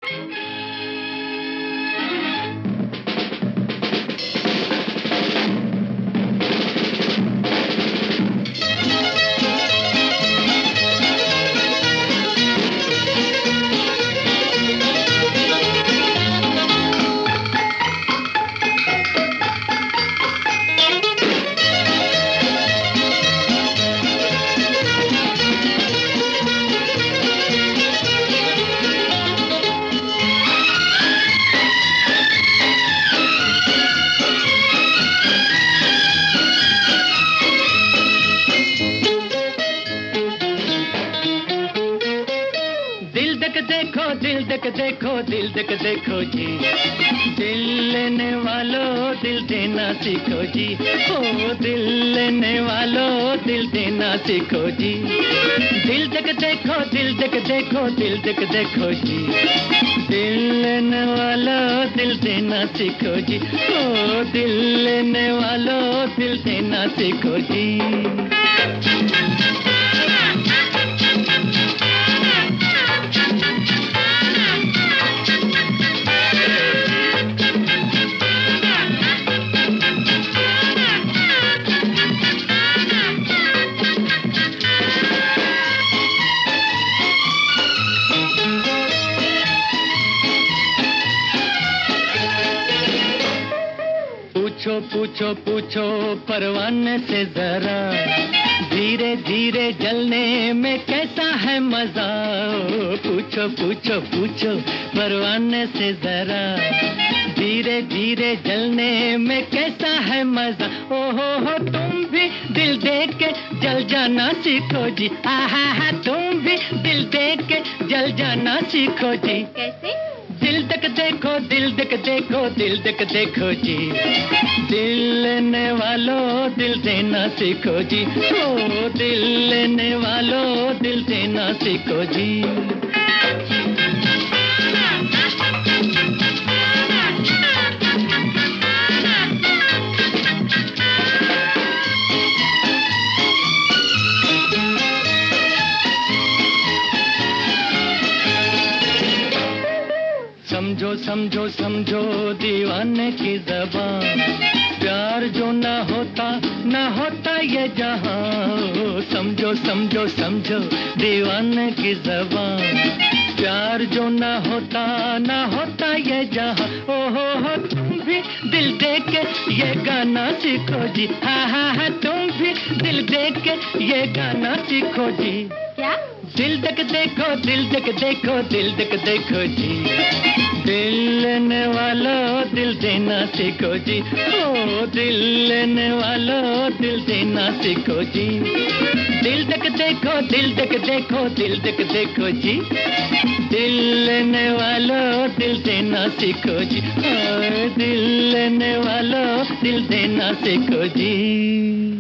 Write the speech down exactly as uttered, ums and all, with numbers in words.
देखो दिल देख देखो दिल देख देखो जी, दिल लेने वालों दिल देना सीखो जी। ओ दिल लेने वालों दिल देना सीखो जी। दिल देख देखो दिल देख देखो दिल देख देखो जी, दिल लेने वालों दिल देना सीखो जी। ओ दिल लेने वालों दिल देना सीखो जी। पूछो पूछो पूछो परवाने से जरा, धीरे धीरे जलने में कैसा है मजा। पूछो पूछो पूछो परवाने से जरा, धीरे धीरे जलने में कैसा है मजा। ओ हो हो तुम भी दिल दे के जल जाना सीखो जी। आहा हा तुम भी दिल दे के जल जाना सीखो जी। कैसे? दिल तक देखो दिल देख देखो दिल देख देखो जी, दिल लेने वालों दिल देना सीखो जी। ओ दिल लेने वालों दिल देना सीखो जी। समझो समझो समझो दीवाने की ज़बान, प्यार जो ना होता ना होता ये जहां। समझो समझो समझो दीवाने की ज़बान, प्यार जो ना होता ना होता ये जहां। ओ हो हो तुम भी दिल दे के ये गाना सीखो जी। हा हा हा तुम भी दिल दे के ये गाना सीखो जी। क्या? दिल देख देखो दिल देख देखो दिल देख देखो जी, दिल लेने वालों दिल देना सीखो जी। ओ दिल लेने वालों दिल देना सीखो जी। दिल देख देखो दिल देख देखो दिल देख देखो जी, दिल लेने वालों दिल देना सीखो जी। ओ दिल लेने वालों दिल देना सीखो जी।